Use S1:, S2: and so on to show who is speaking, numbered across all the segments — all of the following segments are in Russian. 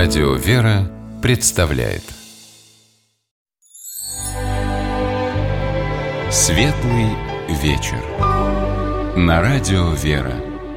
S1: Радио «Вера» представляет Светлый вечер на Радио «Вера».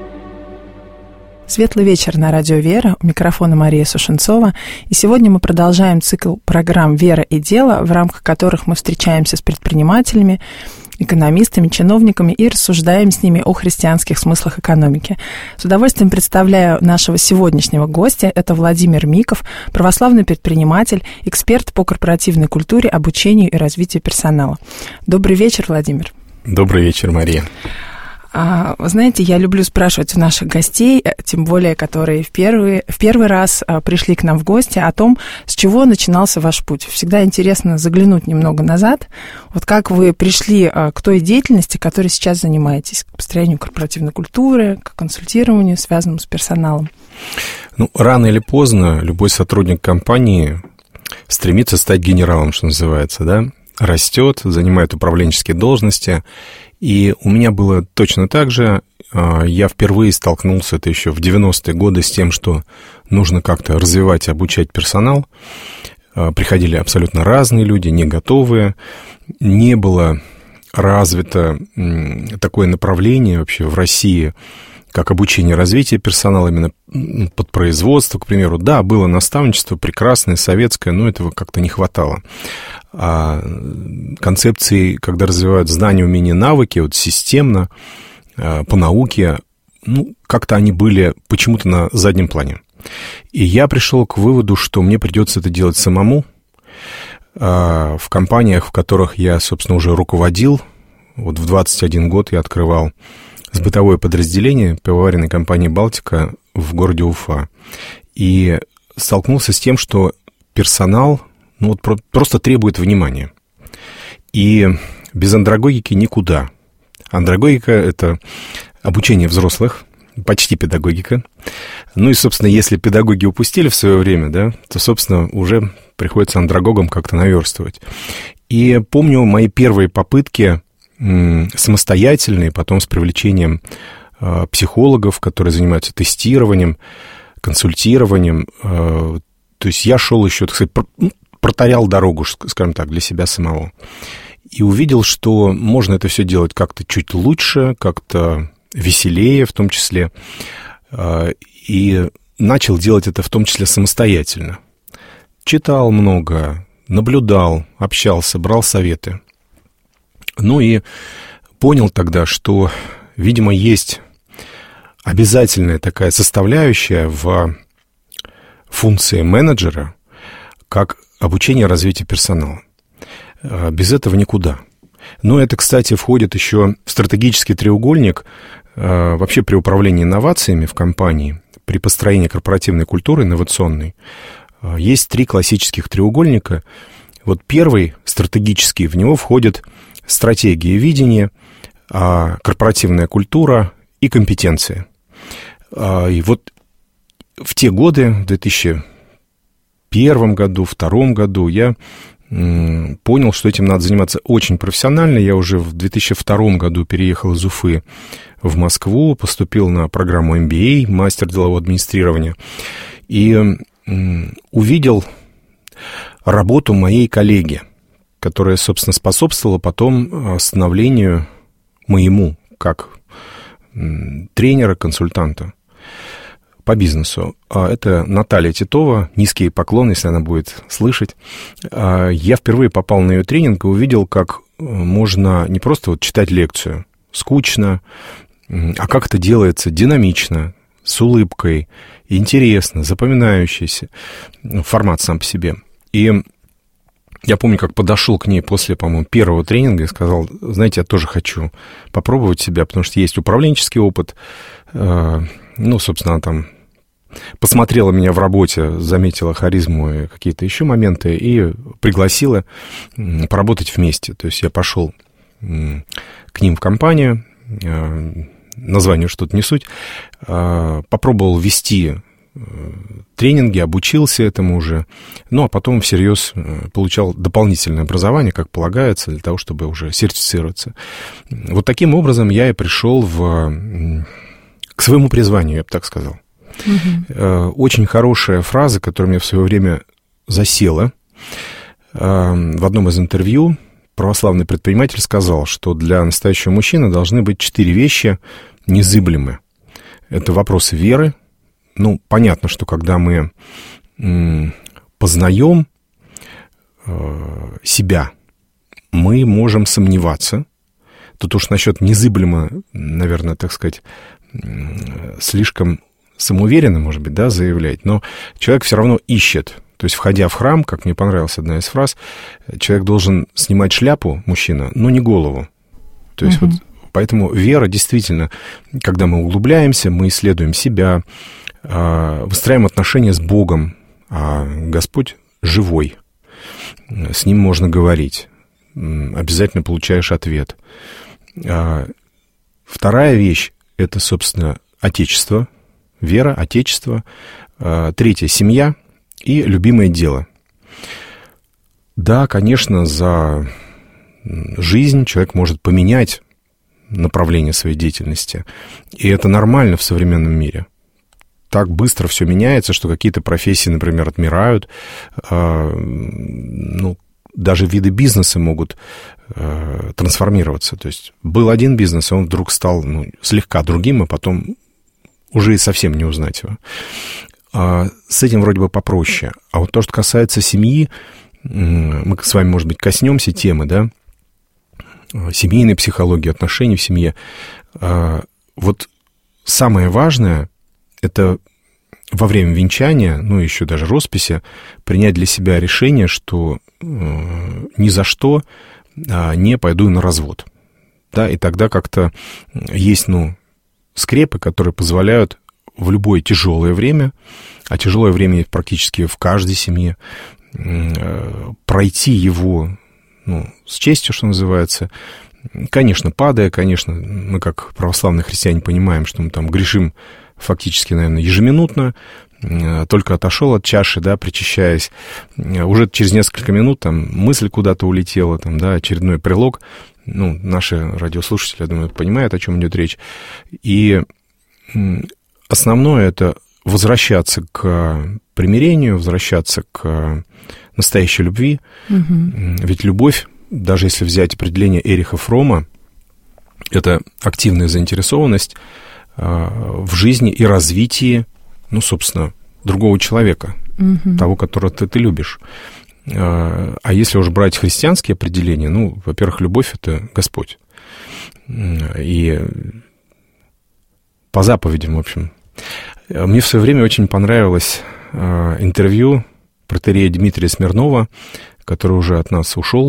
S2: Светлый вечер на Радио «Вера». У микрофона Мария Сушенцова. И сегодня мы продолжаем цикл программ «Вера и дело», в рамках которых мы встречаемся с предпринимателями, экономистами, чиновниками и рассуждаем с ними о христианских смыслах экономики. С удовольствием представляю нашего сегодняшнего гостя. Это Владимир Миков, православный предприниматель, эксперт по корпоративной культуре, обучению и развитию персонала. Добрый вечер, Владимир.
S3: Добрый вечер, Мария.
S2: Вы знаете, я люблю спрашивать у наших гостей, тем более, которые в первый раз пришли к нам в гости, о том, с чего начинался ваш путь. Всегда интересно заглянуть немного назад. Вот как вы пришли к той деятельности, которой сейчас занимаетесь, к построению корпоративной культуры, к консультированию, связанному с персоналом?
S3: Рано или поздно любой сотрудник компании стремится стать генералом, что называется, да? Растет, занимает управленческие должности. И у меня было точно так же. Я впервые столкнулся, это еще в 90-е годы, с тем, что нужно как-то развивать и обучать персонал. Приходили абсолютно разные люди, не готовые. Не было развито такое направление вообще в России, как обучение и развитие персонала именно под производство, к примеру. Да, было наставничество прекрасное, советское, но этого как-то не хватало. А концепции, когда развивают знания, умения, навыки, вот системно, по науке, как-то они были почему-то на заднем плане. И я пришел к выводу, что мне придется это делать самому. В компаниях, в которых я, собственно, уже руководил, вот в 21 год я открывал бытовое подразделение пивоваренной компании «Балтика» в городе Уфа. И столкнулся с тем, что персонал просто требует внимания. И без андрогогики никуда. Андрогогика — это обучение взрослых, почти педагогика. И, собственно, если педагоги упустили в свое время, да, то, собственно, уже приходится андрогогам как-то наверстывать. И помню мои первые попытки самостоятельные, потом с привлечением психологов, которые занимаются тестированием, консультированием. То есть я шел еще, так сказать, протарял дорогу, скажем так, для себя самого. И увидел, что можно это все делать как-то чуть лучше, как-то веселее в том числе. И начал делать это в том числе самостоятельно. Читал много, наблюдал, общался, брал советы. И понял тогда, что, видимо, есть обязательная такая составляющая в функции менеджера, как обучение и развитие персонала. Без этого никуда. Но это, кстати, входит еще в стратегический треугольник вообще при управлении инновациями в компании, при построении корпоративной культуры инновационной. Есть 3 классических треугольника. Вот первый, стратегический, в него входит стратегия и видение, корпоративная культура и компетенции. И вот в те годы, в 2001 году, 2002 году, я понял, что этим надо заниматься очень профессионально. Я уже в 2002 году переехал из Уфы в Москву, поступил на программу MBA, мастер делового администрирования, и увидел работу моей коллеги, которая, собственно, способствовала потом становлению моему, как тренера, консультанта по бизнесу. Это Наталья Титова. Низкий поклон, если она будет слышать. Я впервые попал на ее тренинг и увидел, как можно не просто читать лекцию скучно, а как это делается динамично, с улыбкой, интересно, запоминающийся формат сам по себе. И я помню, как подошел к ней после, по-моему, первого тренинга и сказал: знаете, я тоже хочу попробовать себя, потому что есть управленческий опыт. Собственно, она там посмотрела меня в работе, заметила харизму и какие-то еще моменты и пригласила поработать вместе. То есть я пошел к ним в компанию, название что-то не суть, попробовал вести тренинги, обучился этому уже, а потом всерьез получал дополнительное образование, как полагается, для того, чтобы уже сертифицироваться. Вот таким образом я и пришел к своему призванию, я бы так сказал. Очень хорошая фраза, которая мне в свое время засела. В одном из интервью православный предприниматель сказал, что для настоящего мужчины должны быть 4 вещи незыблемы. Это вопросы веры. Ну, понятно, что когда мы познаем себя, мы можем сомневаться. Тут уж насчет незыблемо, наверное, так сказать, слишком самоуверенно, может быть, да, заявлять, но человек все равно ищет. То есть, входя в храм, как мне понравилась одна из фраз, человек должен снимать шляпу, мужчина, но не голову. То есть, вот, поэтому вера действительно, когда мы углубляемся, мы исследуем себя, выстраиваем отношения с Богом, а Господь живой, с Ним можно говорить, обязательно получаешь ответ. Вторая вещь — это, собственно, Отечество, вера, Отечество. Третья — семья и любимое дело. Да, конечно, за жизнь человек может поменять направление своей деятельности, и это нормально в современном мире. Так быстро все меняется, что какие-то профессии, например, отмирают. Ну, даже виды бизнеса могут трансформироваться. То есть был один бизнес, и он вдруг стал слегка другим, а потом уже и совсем не узнать его. С этим вроде бы попроще. А вот то, что касается семьи, мы с вами, может быть, коснемся темы, да, семейной психологии, отношений в семье. Вот самое важное — это во время венчания, ну, еще даже росписи, принять для себя решение, что ни за что не пойду на развод. Да, и тогда как-то есть, скрепы, которые позволяют в любое тяжелое время, а тяжелое время есть практически в каждой семье, пройти его, с честью, что называется. Конечно, падая, конечно, мы как православные христиане понимаем, что мы там грешим фактически, наверное, ежеминутно, только отошел от чаши, да, причащаясь, уже через несколько минут там мысль куда-то улетела, там, да, очередной прилог. Наши радиослушатели, я думаю, понимают, о чем идет речь. И основное — это возвращаться к примирению, возвращаться к настоящей любви. Ведь любовь, даже если взять определение Эриха Фромма, это активная заинтересованность в жизни и развитии, собственно, другого человека, того, которого ты любишь. А если уж брать христианские определения, во-первых, любовь — это Господь. И по заповедям, в общем. Мне в свое время очень понравилось интервью протоиерея Дмитрия Смирнова, который уже от нас ушел.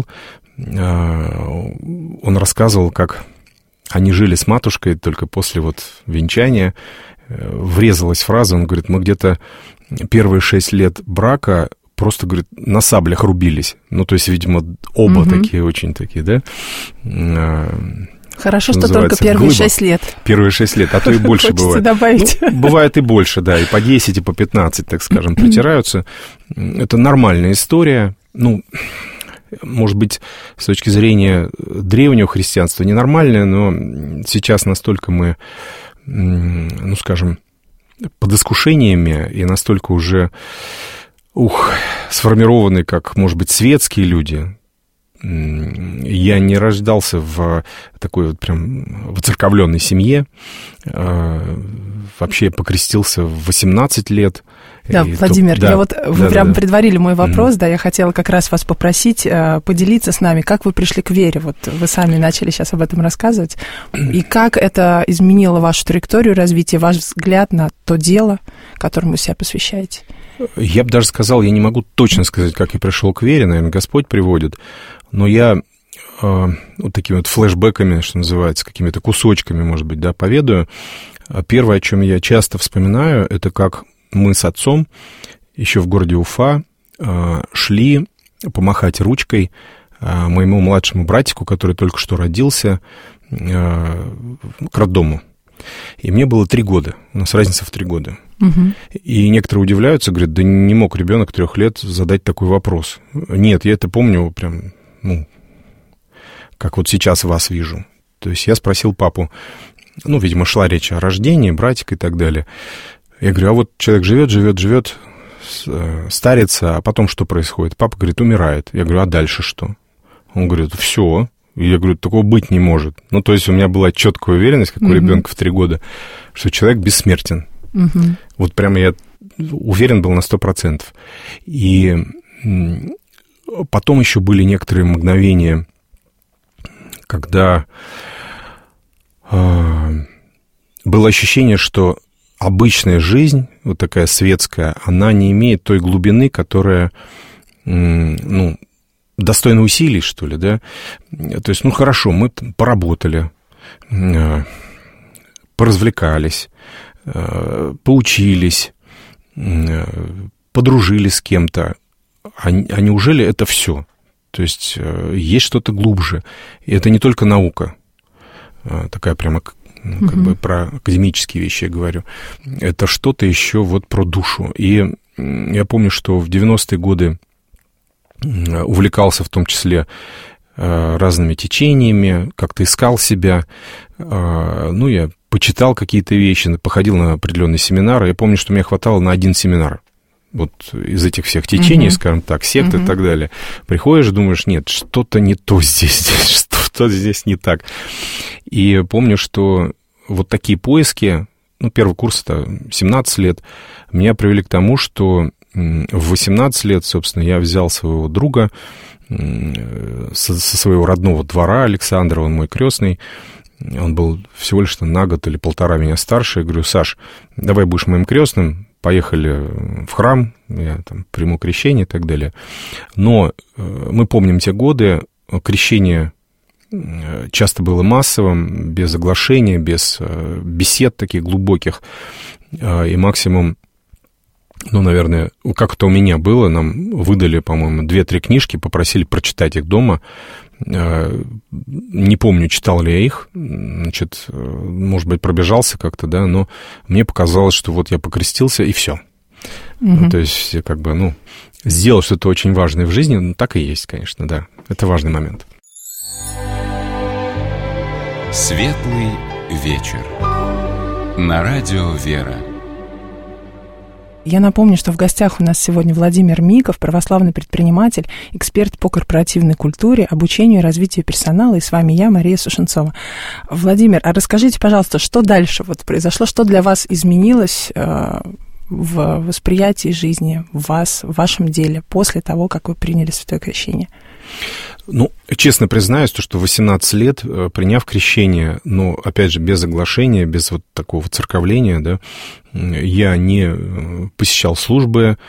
S3: Он рассказывал, как они жили с матушкой, только после венчания врезалась фраза, он говорит, мы где-то первые 6 лет брака просто, говорит, на саблях рубились. То есть, видимо, оба такие, очень такие, да?
S2: Хорошо, что только первые 6 лет.
S3: Первые 6 лет, а то и больше бывает.
S2: Добавить.
S3: Бывает и больше, да, и по 10, и по 15, так скажем, притираются. Это нормальная история. Может быть, с точки зрения древнего христианства ненормальная, но сейчас настолько мы, скажем, под искушениями и настолько уже, сформированы, как, может быть, светские люди. Я не рождался в такой прям воцерковленной семье. Вообще я покрестился в 18 лет.
S2: Да, Владимир, вы прям предварили мой вопрос, да, я хотела как раз вас попросить поделиться с нами, как вы пришли к вере, вы сами начали сейчас об этом рассказывать, и как это изменило вашу траекторию развития, ваш взгляд на то дело, которому вы себя посвящаете.
S3: Я бы даже сказал, я не могу точно сказать, как я пришел к вере, наверное, Господь приводит, но я такими флешбэками, что называется, какими-то кусочками, может быть, да, поведаю. Первое, о чем я часто вспоминаю, это как мы с отцом еще в городе Уфа шли помахать ручкой моему младшему братику, который только что родился, к роддому. И мне было 3 года, у нас разница в 3 года. И некоторые удивляются, говорят, да не мог ребенок 3 лет задать такой вопрос. Нет, я это помню прям, как сейчас вас вижу. То есть я спросил папу, видимо, шла речь о рождении, братика и так далее. Я говорю, а вот человек живет, старится, а потом что происходит? Папа говорит, умирает. Я говорю, а дальше что? Он говорит, все. Я говорю, такого быть не может. Ну, то есть у меня была четкая уверенность, как у ребенка в 3 года, что человек бессмертен. Вот прямо я уверен был на 100%. И потом еще были некоторые мгновения, когда было ощущение, что обычная жизнь, вот такая светская, она не имеет той глубины, которая, ну, достойна усилий, что ли, да? То есть, ну, хорошо, мы поработали, поразвлекались, поучились, подружились с кем-то, а неужели это все? То есть, есть что-то глубже. И это не только наука, такая прямо, ну, как бы про академические вещи я говорю. Это что-то еще вот про душу. И я помню, что в 90-е годы увлекался в том числе разными течениями, как-то искал себя. Ну, я почитал какие-то вещи, походил на определенные семинары. Я помню, что мне хватало на 1 семинар. Вот из этих всех течений, скажем так, сект и так далее. Приходишь, думаешь, нет, что-то не то здесь, что-то здесь не так. И помню, что вот такие поиски, ну, первый курс, это 17 лет, меня привели к тому, что в 18 лет, собственно, я взял своего друга со своего родного двора, Александра, он мой крестный, он был всего лишь на год или 1,5 меня старше. Я говорю, Саш, давай будешь моим крестным, поехали в храм, я там приму крещение и так далее. Но мы помним те годы, крещение часто было массовым, без оглашения, без бесед таких глубоких, и максимум, ну, наверное, как это у меня было, нам выдали, по-моему, 2-3 книжки, попросили прочитать их дома. Не помню, читал ли я их, значит, может быть, пробежался как-то, да, но мне показалось, что вот я покрестился, и все. То есть, как бы, ну, сделал что-то очень важное в жизни, ну, так и есть, конечно, да, это важный момент.
S1: Светлый вечер. На радио «Вера».
S2: Я напомню, что в гостях у нас сегодня Владимир Миков, православный предприниматель, эксперт по корпоративной культуре, обучению и развитию персонала, и с вами я, Мария Сушенцова. Владимир, а расскажите, пожалуйста, что дальше вот произошло, что для вас изменилось в восприятии жизни, в вас, в вашем деле после того, как вы приняли святое крещение?
S3: Ну, честно признаюсь, то, что 18 лет, приняв крещение, но, опять же, без оглашения, без вот такого церковления, да, я не посещал службы,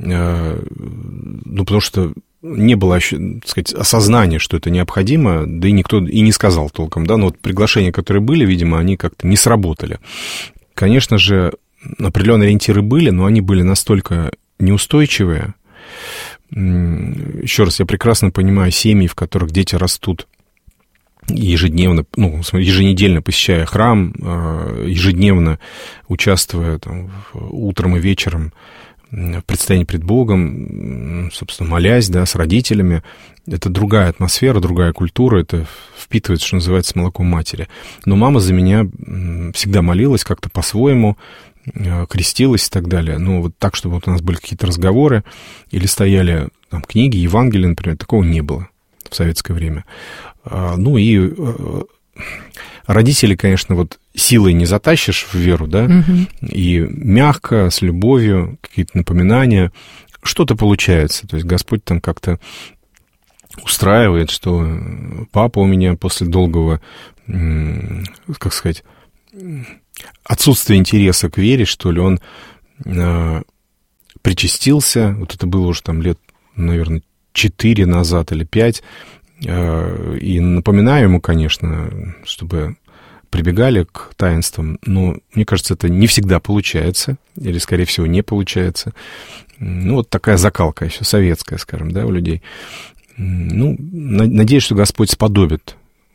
S3: ну, потому что не было, так сказать, осознания, что это необходимо, да и никто и не сказал толком, да, но вот приглашения, которые были, видимо, они как-то не сработали. Конечно же, определенные ориентиры были, но они были настолько неустойчивые. Еще раз, я прекрасно понимаю семьи, в которых дети растут ежедневно, ну, еженедельно посещая храм, ежедневно участвуя там, утром и вечером в предстоянии пред Богом, собственно, молясь, да, с родителями. Это другая атмосфера, другая культура, это впитывается, что называется, с молоком матери. Но мама за меня всегда молилась как-то по-своему, крестилась и так далее. Ну, вот так, чтобы вот у нас были какие-то разговоры или стояли там книги, Евангелия, например, такого не было в советское время. Ну, и родители, конечно, вот силой не затащишь в веру, да, и мягко, с любовью, какие-то напоминания, что-то получается. То есть Господь там как-то устраивает, что папа у меня после долгого, как сказать, отсутствие интереса к вере, что ли, он причастился, вот это было уже там лет, наверное, 4 назад или 5, и напоминаю ему, конечно, чтобы прибегали к таинствам, но, мне кажется, это не всегда получается, или, скорее всего, не получается. Ну, вот такая закалка еще советская, скажем, да, у людей. Ну, надеюсь, что Господь сподобит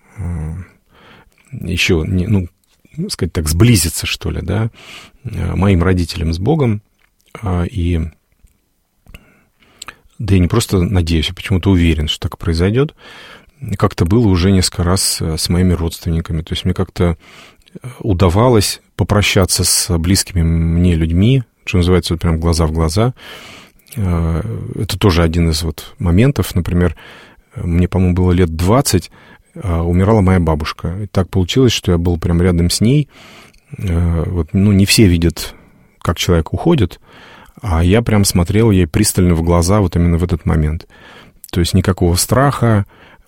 S3: еще, ну, сказать так, сблизиться, что ли, да, моим родителям с Богом, и да я не просто надеюсь, я почему-то уверен, что так произойдет. Как-то было уже несколько раз с моими родственниками, то есть мне как-то удавалось попрощаться с близкими мне людьми, что называется, вот прям глаза в глаза. Это тоже один из вот моментов. Например, мне, по-моему, было лет 20, умирала моя бабушка. И так получилось, что я был прям рядом с ней. Вот, ну, не все видят, как человек уходит, а я прям смотрел ей пристально в глаза вот именно в этот момент. То есть никакого страха.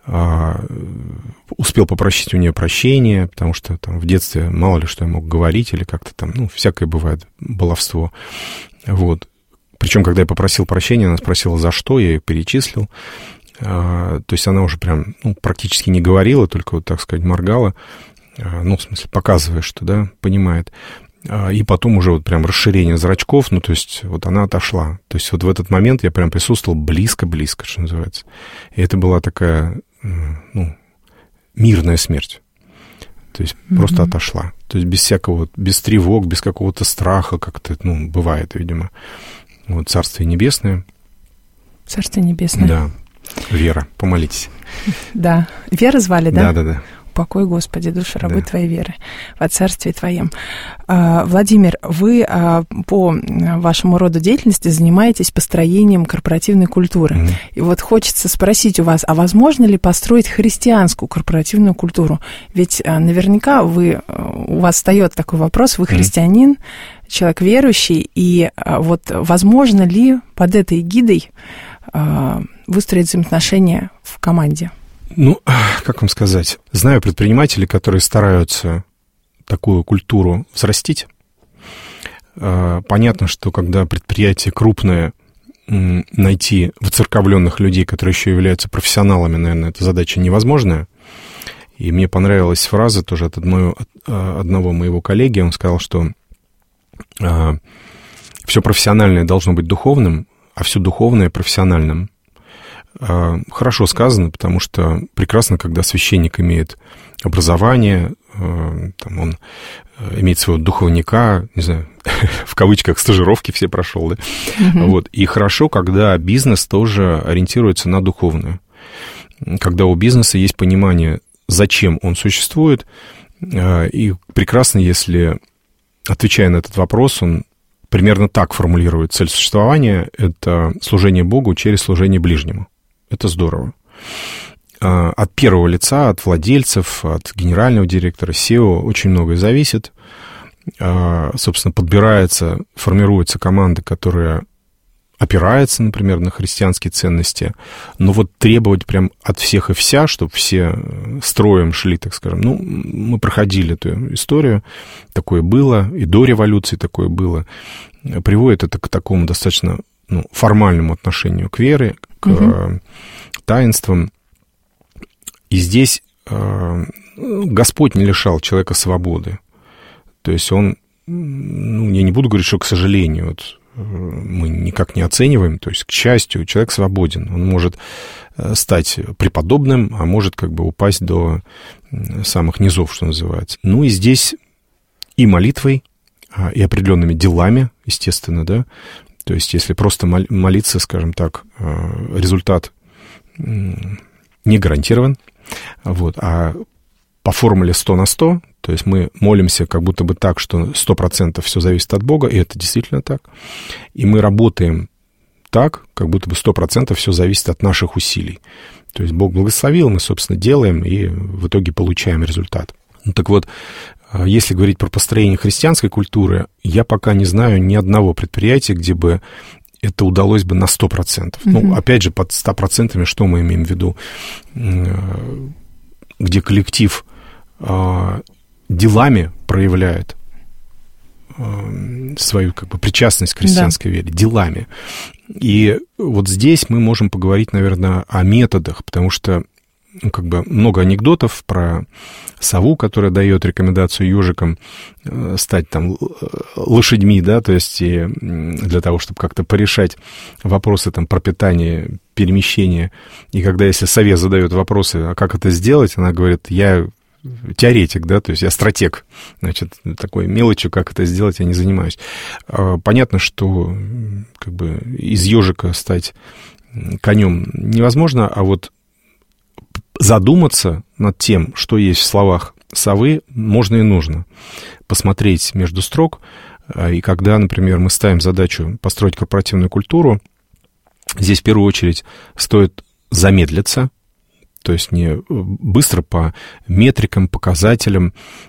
S3: Успел попросить у нее прощения, потому что там в детстве мало ли что я мог говорить или как-то там, ну, всякое бывает, баловство. Вот. Причем, когда я попросил прощения, она спросила, за что, я ее перечислил. То есть она уже прям, ну, практически не говорила, только, вот, так сказать, моргала. Ну, в смысле, показывая, что, да, понимает. И потом уже вот прям расширение зрачков, ну, то есть вот она отошла. То есть вот в этот момент я прям присутствовал близко-близко, что называется. И это была такая, ну, мирная смерть. То есть просто отошла. То есть без всякого, без тревог, без какого-то страха, как-то, ну, бывает, видимо. Вот Царствие Небесное.
S2: Царствие Небесное.
S3: Да. Вера, помолитесь.
S2: Да. Вера звали, да?
S3: Да.
S2: Упокой, Господи, душу рабы Твоей веры во Царстве Твоем. Владимир, вы по вашему роду деятельности занимаетесь построением корпоративной культуры. И вот хочется спросить у вас, а возможно ли построить христианскую корпоративную культуру? Ведь наверняка у вас встает такой вопрос, вы христианин, человек верующий, и вот возможно ли под этой эгидой выстроить взаимоотношения в команде?
S3: Ну, как вам сказать, знаю предпринимателей, которые стараются такую культуру взрастить. Понятно, что когда предприятие крупное, найти выцерковленных людей, которые еще являются профессионалами, наверное, эта задача невозможная. И мне понравилась фраза тоже от одного моего коллеги. Он сказал, что все профессиональное должно быть духовным, а все духовное — профессиональным. Хорошо сказано, потому что прекрасно, когда священник имеет образование, там он имеет своего духовника, не знаю, в кавычках, стажировки все прошел, да? Вот. И хорошо, когда бизнес тоже ориентируется на духовное. Когда у бизнеса есть понимание, зачем он существует, и прекрасно, если, отвечая на этот вопрос, он примерно так формулирует цель существования — это служение Богу через служение ближнему. Это здорово. От первого лица, от владельцев, от генерального директора, SEO очень многое зависит. Собственно, подбирается, формируется команда, которая опирается, например, на христианские ценности. Но вот требовать прям от всех и вся, чтобы все строем шли, так скажем. Ну, мы проходили эту историю. Такое было, и до революции такое было. Приводит это к такому достаточно формальному отношению к вере, к таинствам. И здесь Господь не лишал человека свободы. То есть он, я не буду говорить, что, к сожалению, вот, мы никак не оцениваем, то есть, к счастью, человек свободен. Он может стать преподобным, а может как бы упасть до самых низов, что называется. Ну и здесь и молитвой, и определенными делами, естественно, да. То есть, если просто молиться, скажем так, результат не гарантирован. Вот. А по формуле 100 на 100, то есть мы молимся как будто бы так, что 100% все зависит от Бога, и это действительно так. И мы работаем так, как будто бы 100% все зависит от наших усилий. То есть Бог благословил, мы, собственно, делаем, и в итоге получаем результат. Ну, так вот, если говорить про построение христианской культуры, я пока не знаю ни одного предприятия, где бы это удалось бы на 100%. Ну, опять же, под 100% что мы имеем в виду? Где коллектив делами проявляет свою как бы причастность к христианской вере, делами. И вот здесь мы можем поговорить, наверное, о методах, потому что как бы много анекдотов про сову, которая дает рекомендацию ежикам стать там лошадьми, да, то есть и для того, чтобы как-то порешать вопросы там пропитания, перемещения. И когда, если сове задают вопросы, а как это сделать, она говорит, я теоретик, да, то есть я стратег, значит, такой мелочью, как это сделать, я не занимаюсь. Понятно, что как бы из ежика стать конем невозможно, а вот задуматься над тем, что есть в словах совы можно и нужно посмотреть между строк. И когда, например, мы ставим задачу построить корпоративную культуру, здесь в первую очередь стоит замедлиться, то есть не быстро по метрикам, показателям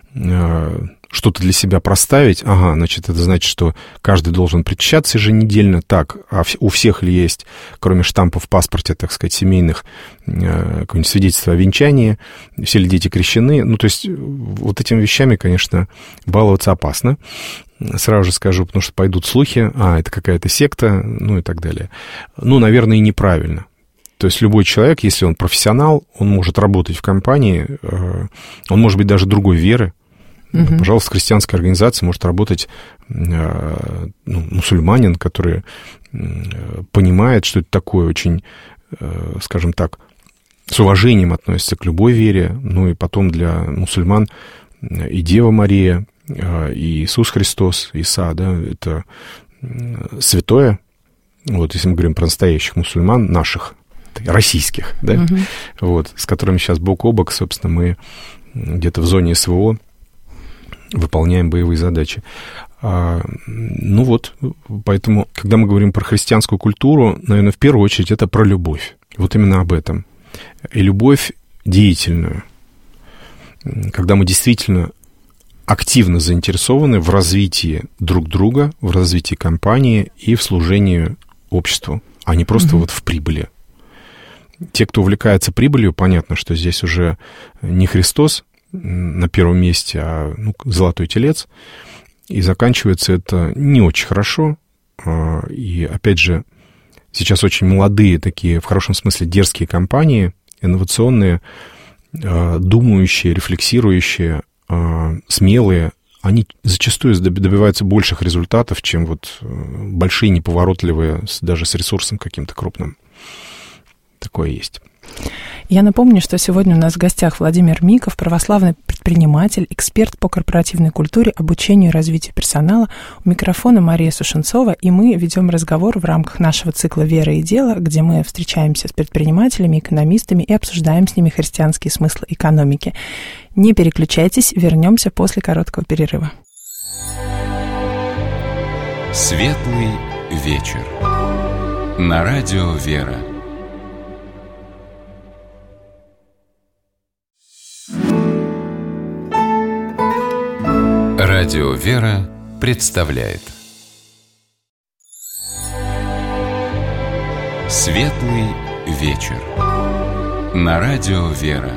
S3: что-то для себя проставить. Ага, значит, это значит, что каждый должен причащаться еженедельно. Так, а у всех ли есть, кроме штампа в паспорте, так сказать, семейных, какое-нибудь свидетельство о венчании, все ли дети крещены? Ну, то есть вот этими вещами, конечно, баловаться опасно. Сразу же скажу, потому что пойдут слухи, это какая-то секта, ну и так далее. Ну, наверное, и неправильно. То есть любой человек, если он профессионал, он может работать в компании, он может быть даже другой веры. Пожалуйста, христианская организация может работать мусульманин, который понимает, что это такое, очень, скажем так, с уважением относится к любой вере. Ну и потом для мусульман и Дева Мария, и Иисус Христос, Иса, да, это святое. Вот если мы говорим про настоящих мусульман, наших, российских, да, вот, с которыми сейчас бок о бок, собственно, мы где-то в зоне СВО выполняем боевые задачи. Ну вот, поэтому, когда мы говорим про христианскую культуру, наверное, в первую очередь это про любовь. Вот именно об этом. И любовь деятельную. Когда мы действительно активно заинтересованы в развитии друг друга, в развитии компании и в служении обществу, а не просто вот в прибыли. Те, кто увлекается прибылью, понятно, что здесь уже не Христос на первом месте, а золотой телец. И заканчивается это не очень хорошо. И, опять же, сейчас очень молодые такие, в хорошем смысле, дерзкие компании, инновационные, думающие, рефлексирующие, смелые, они зачастую добиваются больших результатов, чем вот большие, неповоротливые, даже с ресурсом каким-то крупным. Такое есть.
S2: Я напомню, что сегодня у нас в гостях Владимир Миков, православный предприниматель, эксперт по корпоративной культуре, обучению и развитию персонала. У микрофона Мария Сушенцова, и мы ведем разговор в рамках нашего цикла «Вера и дело», где мы встречаемся с предпринимателями, экономистами и обсуждаем с ними христианские смыслы экономики. Не переключайтесь, вернемся после короткого перерыва.
S1: Светлый вечер. На радио «Вера». Радио «Вера» представляет Светлый вечер. На радио «Вера».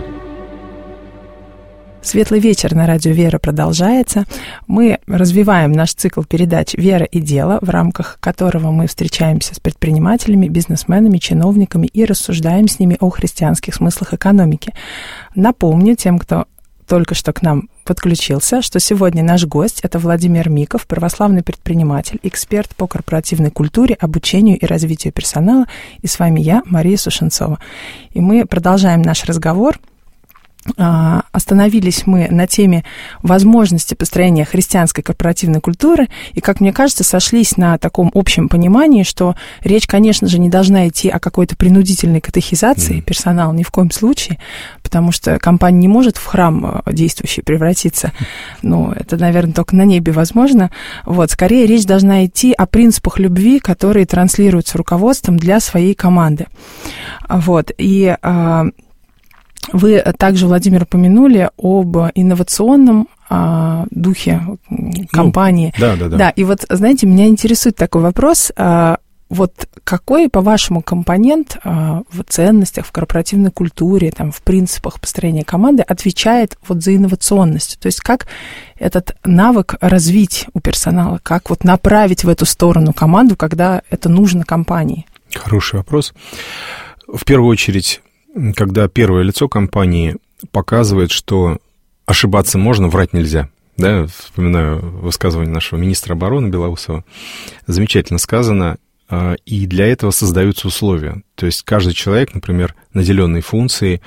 S2: Светлый вечер на радио «Вера» продолжается. Мы развиваем наш цикл передач «Вера и дело», в рамках которого мы встречаемся с предпринимателями, бизнесменами, чиновниками и рассуждаем с ними о христианских смыслах экономики. Напомню тем, кто только что к нам подключился, что сегодня наш гость – это Владимир Миков, православный предприниматель, эксперт по корпоративной культуре, обучению и развитию персонала. И с вами я, Мария Сушенцова. И мы продолжаем наш разговор. Остановились мы на теме возможности построения христианской корпоративной культуры, и, как мне кажется, сошлись на таком общем понимании, что речь, конечно же, не должна идти о какой-то принудительной катехизации персонала ни в коем случае, потому что компания не может в храм действующий превратиться. Ну, это, наверное, только на небе возможно. Вот, скорее речь должна идти о принципах любви, которые транслируются руководством для своей команды. Вот, и вы также, Владимир, упомянули об инновационном духе компании. Да, и вот, знаете, меня интересует такой вопрос. Вот какой, по-вашему, компонент в ценностях, в корпоративной культуре, там, в принципах построения команды отвечает вот за инновационность? То есть как этот навык развить у персонала, как вот направить в эту сторону команду, когда это нужно компании?
S3: Хороший вопрос. В первую очередь, когда первое лицо компании показывает, что ошибаться можно, врать нельзя. Да, вспоминаю высказывание нашего министра обороны Белоусова. Замечательно сказано. И для этого создаются условия. То есть каждый человек, например, наделенный функцией,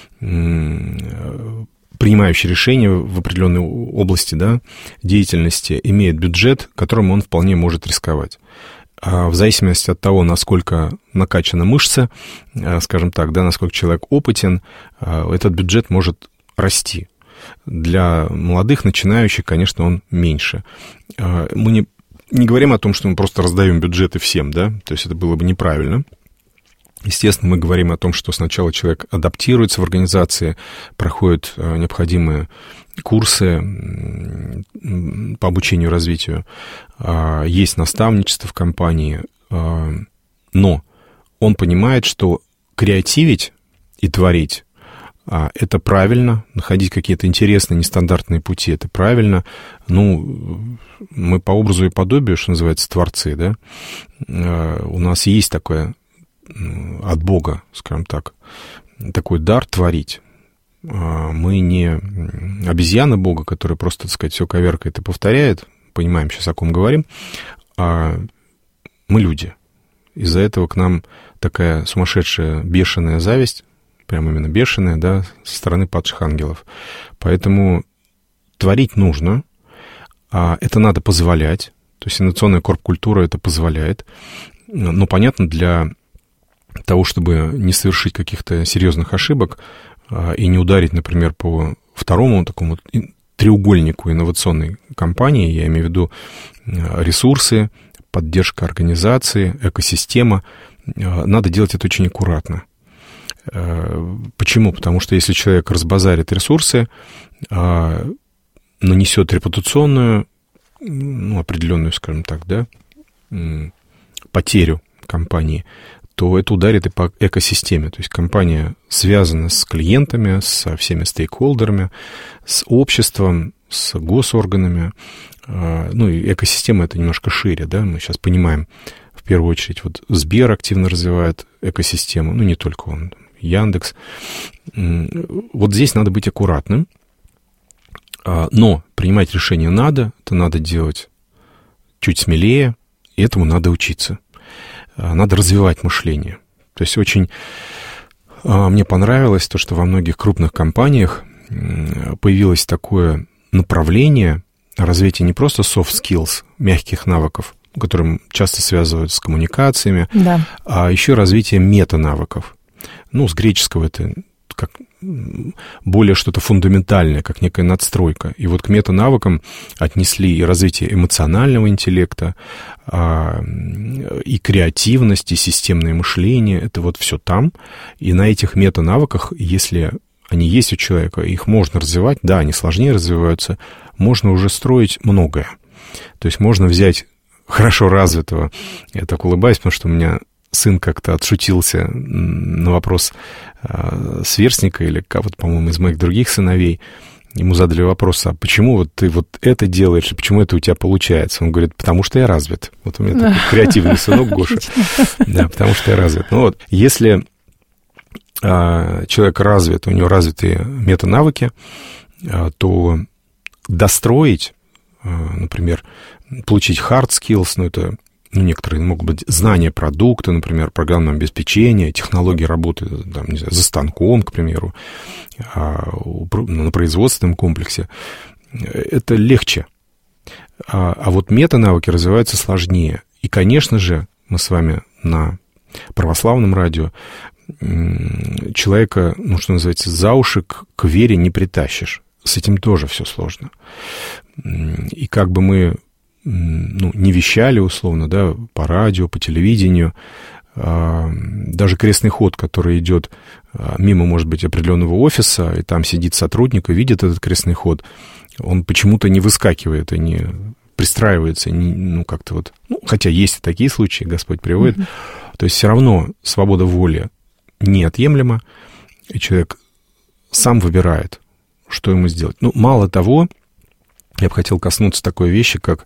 S3: принимающий решения в определенной области, да, деятельности, имеет бюджет, которым он вполне может рисковать. В зависимости от того, насколько накачана мышца, скажем так, да, насколько человек опытен, этот бюджет может расти. Для молодых, начинающих, конечно, он меньше. Мы не говорим о том, что мы просто раздаем бюджеты всем, да, то есть это было бы неправильно. Естественно, мы говорим о том, что сначала человек адаптируется в организации, проходит необходимые курсы по обучению и развитию, есть наставничество в компании, но он понимает, что креативить и творить это правильно, находить какие-то интересные, нестандартные пути, это правильно. Ну, мы по образу и подобию, что называется, творцы, да, у нас есть такое от Бога, скажем так, такой дар творить. Мы не обезьяны Бога, которые просто, так сказать, все коверкает и повторяет, понимаем сейчас, о ком говорим, а мы люди. Из-за этого к нам такая сумасшедшая, бешеная зависть, прям именно бешеная, да, со стороны падших ангелов. Поэтому творить нужно, это надо позволять, то есть инновационная корп-культура это позволяет, но, понятно, для того, чтобы не совершить каких-то серьезных ошибок и не ударить, например, по второму такому треугольнику инновационной компании, я имею в виду ресурсы, поддержка организации, экосистема, надо делать это очень аккуратно. Почему? Потому что если человек разбазарит ресурсы, нанесет репутационную, определенную, скажем так, да, потерю компании, то это ударит и по экосистеме. То есть компания связана с клиентами, со всеми стейкхолдерами, с обществом, с госорганами. И экосистема это немножко шире, да, мы сейчас понимаем, в первую очередь, вот Сбер активно развивает экосистему, не только он, Яндекс. Вот здесь надо быть аккуратным, но принимать решения надо, это надо делать чуть смелее, и этому надо учиться. Надо развивать мышление. То есть очень мне понравилось то, что во многих крупных компаниях появилось такое направление развития не просто soft skills, мягких навыков, которые часто связывают с коммуникациями, да, а еще развитие мета-навыков. С греческого это как более что-то фундаментальное, как некая надстройка. И вот к мета-навыкам отнесли и развитие эмоционального интеллекта, и креативность, и системное мышление. Это вот все там. И на этих мета-навыках, если они есть у человека, их можно развивать, да, они сложнее развиваются, можно уже строить многое. То есть можно взять хорошо развитого, я так улыбаюсь, потому что у меня сын как-то отшутился на вопрос сверстника или кого-то, по-моему, из моих других сыновей. Ему задали вопрос, а почему вот ты вот это делаешь, и почему это у тебя получается? Он говорит, потому что я развит. Вот у меня такой креативный сынок Гоша. Да, потому что я развит. Если человек развит, у него развитые метанавыки, то достроить, например, получить hard skills, это некоторые могут быть знания продукта, например, программное обеспечение, технологии работы там, не знаю, за станком, к примеру, на производственном комплексе. Это легче. А вот метанавыки развиваются сложнее. И, конечно же, мы с вами на православном радио человека, что называется, за уши к вере не притащишь. С этим тоже все сложно. И как бы мы не вещали, условно, да, по радио, по телевидению, даже крестный ход, который идет мимо, может быть, определенного офиса, и там сидит сотрудник и видит этот крестный ход, он почему-то не выскакивает и не пристраивается, как-то вот, хотя есть и такие случаи, Господь приводит, то есть все равно свобода воли неотъемлема, и человек сам выбирает, что ему сделать. Мало того, я бы хотел коснуться такой вещи, как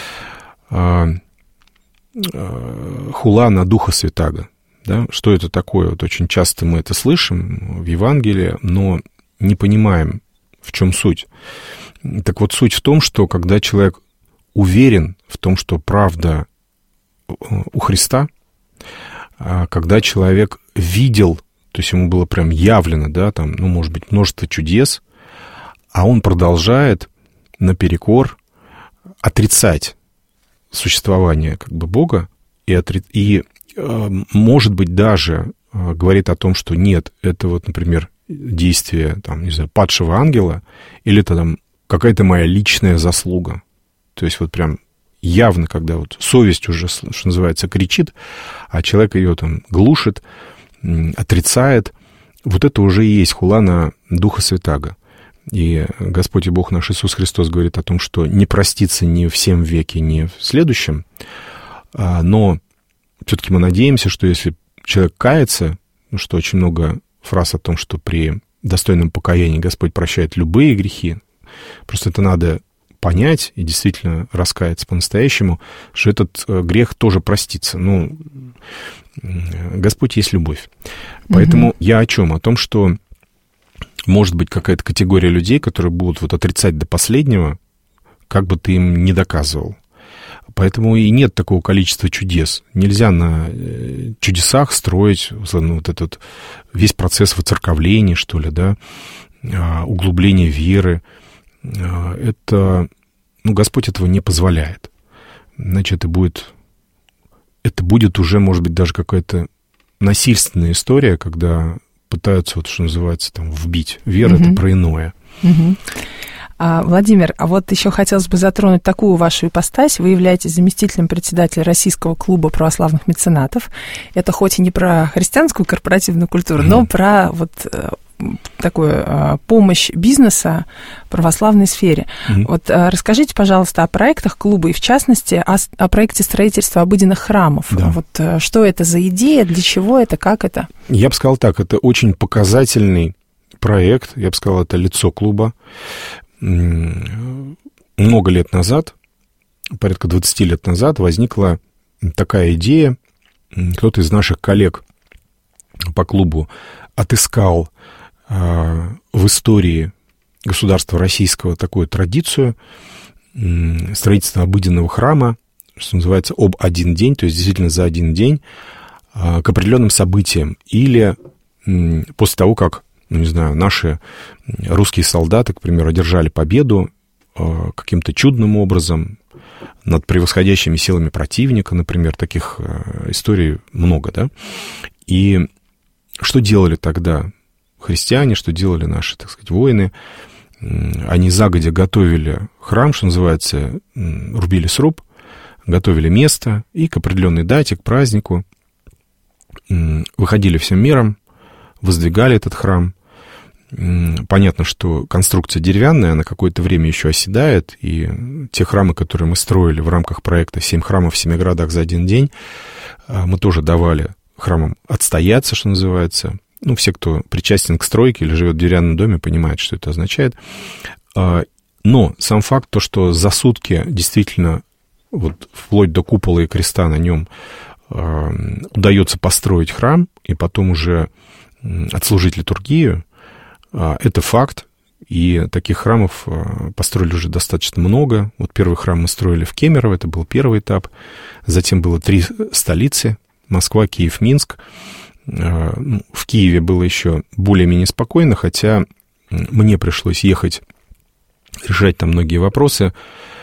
S3: хула на Духа Святаго. Да? Что это такое? Вот очень часто мы это слышим в Евангелии, но не понимаем, в чем суть. Так вот, суть в том, что когда человек уверен в том, что правда у Христа, когда человек видел, то есть ему было прям явлено, да, там, может быть, множество чудес, а он продолжает наперекор отрицать существование Бога и может быть, даже говорит о том, что нет, это вот, например, действие, там, не знаю, падшего ангела, или это там какая-то моя личная заслуга. То есть вот прям явно, когда вот совесть уже, что называется, кричит, а человек ее там глушит, отрицает, вот это уже и есть хула на Духа Святаго. И Господь и Бог наш Иисус Христос говорит о том, что не простится ни в сем веке, ни в следующем, но все-таки мы надеемся, что если человек кается, что очень много фраз о том, что при достойном покаянии Господь прощает любые грехи, просто это надо понять и действительно раскаяться по-настоящему, что этот грех тоже простится. Ну, Господь есть любовь. Поэтому я о чем? О том, что может быть какая-то категория людей, которые будут вот отрицать до последнего, как бы ты им не доказывал. Поэтому и нет такого количества чудес. Нельзя на чудесах строить вот этот весь процесс воцерковления, что ли, да, углубления веры. Это, ну, Господь этого не позволяет. Значит, это будет уже, может быть, даже какая-то насильственная история, когда пытаются, вот что называется, там, вбить. Вера — это про иное.
S2: Владимир, а вот еще хотелось бы затронуть такую вашу ипостась. Вы являетесь заместителем председателя Российского клуба православных меценатов. Это хоть и не про христианскую корпоративную культуру, но про вот такую помощь бизнеса в православной сфере. Вот расскажите, пожалуйста, о проектах клуба и, в частности, о проекте строительства обыденных храмов. Да. Вот что это за идея, для чего это, как это?
S3: Я бы сказал так, это очень показательный проект, я бы сказал, это лицо клуба. Много лет назад, порядка 20 лет назад, возникла такая идея. Кто-то из наших коллег по клубу отыскал в истории государства российского такую традицию строительства обыденного храма, что называется, об один день, то есть действительно за один день, к определенным событиям. Или после того, как, ну, не знаю, наши русские солдаты, к примеру, одержали победу каким-то чудным образом над превосходящими силами противника, например, таких историй много, да. И что делали тогда христиане, что делали наши, так сказать, воины? Они загодя готовили храм, что называется, рубили сруб, готовили место, и к определенной дате, к празднику выходили всем миром, воздвигали этот храм. Понятно, что конструкция деревянная, она какое-то время еще оседает, и те храмы, которые мы строили в рамках проекта «7 храмов в 7 городах за один день», мы тоже давали храмам отстояться, что называется. Ну, все, кто причастен к стройке или живет в деревянном доме, понимают, что это означает. Но сам факт, то, что за сутки действительно, вот вплоть до купола и креста на нем удается построить храм и потом уже отслужить литургию, это факт. И таких храмов построили уже достаточно много. Вот первый храм мы строили в Кемерово, это был первый этап. Затем было 3 столицы: Москва, Киев, Минск. В Киеве было еще более-менее спокойно, хотя мне пришлось ехать, решать там многие вопросы.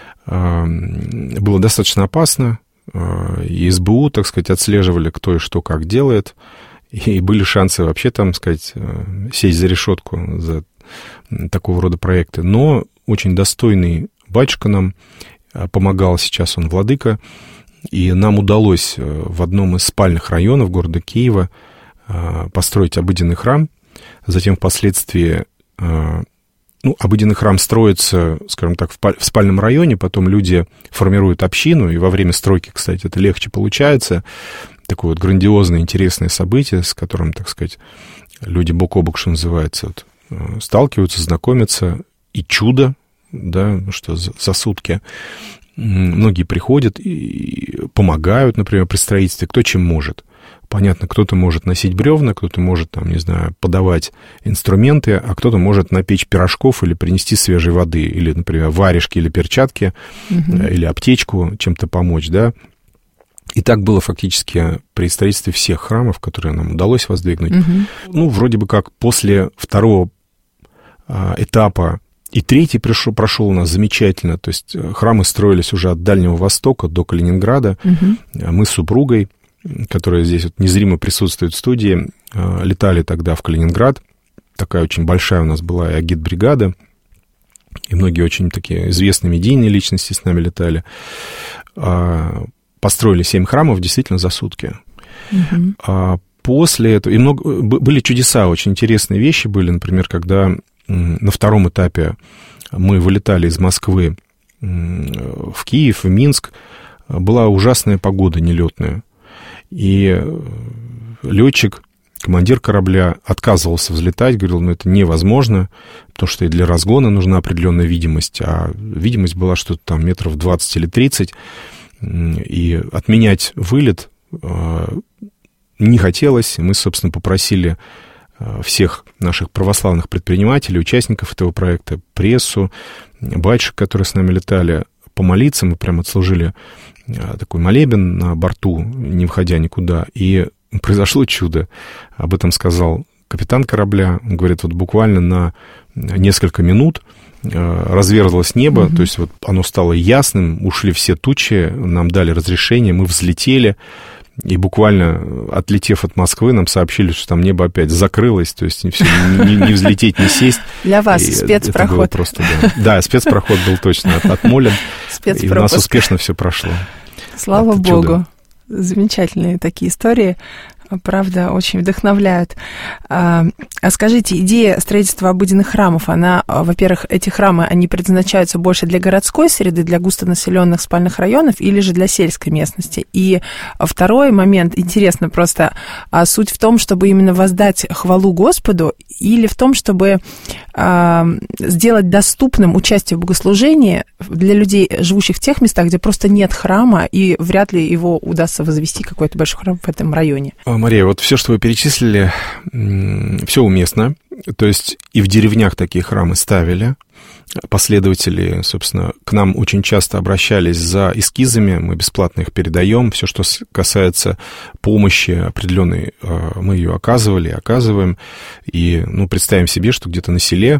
S3: Было достаточно опасно. И СБУ, так сказать, отслеживали, кто и что как делает. И были шансы вообще, там, сказать, сесть за решетку за такого рода проекты. Но очень достойный батюшка нам помогал, сейчас он владыка. И нам удалось в одном из спальных районов города Киева построить обыденный храм. Затем впоследствии, обыденный храм строится, скажем так, в спальном районе, потом люди формируют общину, и во время стройки, кстати, это легче получается. Такое вот грандиозное, интересное событие, с которым, так сказать, люди бок о бок, что называется, вот, сталкиваются, знакомятся, и чудо, да, что за сутки. Многие приходят и помогают, например, при строительстве, кто чем может. Понятно, кто-то может носить бревна, кто-то может, там, не знаю, подавать инструменты, а кто-то может напечь пирожков или принести свежей воды, или, например, варежки или перчатки, или аптечку чем-то помочь, да. И так было фактически при строительстве всех храмов, которые нам удалось воздвигнуть. Ну, вроде бы как после второго этапа и третий прошел у нас замечательно. То есть храмы строились уже от Дальнего Востока до Калининграда. Мы с супругой, которая здесь вот незримо присутствует в студии, летали тогда в Калининград такая очень большая у нас была и агитбригада, и многие очень такие известные медийные личности с нами летали. Построили 7 храмов действительно за сутки. После этого... И были чудеса, очень интересные вещи были. Например, когда на втором этапе мы вылетали из Москвы в Киев, в Минск, была ужасная погода нелетная. И летчик, командир корабля, отказывался взлетать, говорил, это невозможно, потому что и для разгона нужна определенная видимость, а видимость была что-то там метров 20 или 30, и отменять вылет не хотелось. Мы, собственно, попросили всех наших православных предпринимателей, участников этого проекта, прессу, батюшек, которые с нами летали, помолиться. Мы прямо отслужили такой молебен на борту, не входя никуда, и произошло чудо. Об этом сказал капитан корабля. Он говорит, вот буквально на несколько минут разверзлось небо, то есть вот оно стало ясным, ушли все тучи, нам дали разрешение, мы взлетели, и буквально отлетев от Москвы, нам сообщили, что там небо опять закрылось, то есть не взлететь, не сесть.
S2: Для вас спецпроход.
S3: Просто, да, спецпроход был точно отмолен, и у нас успешно все прошло.
S2: Слава Богу. Замечательные такие истории. Правда, очень вдохновляют. А скажите, идея строительства обыденных храмов, она, во-первых, эти храмы, они предназначаются больше для городской среды, для густонаселенных спальных районов или же для сельской местности? И второй момент, интересно просто, суть в том, чтобы именно воздать хвалу Господу, или в том, чтобы сделать доступным участие в богослужении для людей, живущих в тех местах, где просто нет храма, и вряд ли его удастся возвести, какой-то большой храм в этом районе?
S3: Мария, вот все, что вы перечислили, все уместно. То есть и в деревнях такие храмы ставили. Последователи, собственно, к нам очень часто обращались за эскизами, мы бесплатно их передаем. Все, что касается помощи определенной, мы ее оказывали, оказываем. И, представим себе, что где-то на селе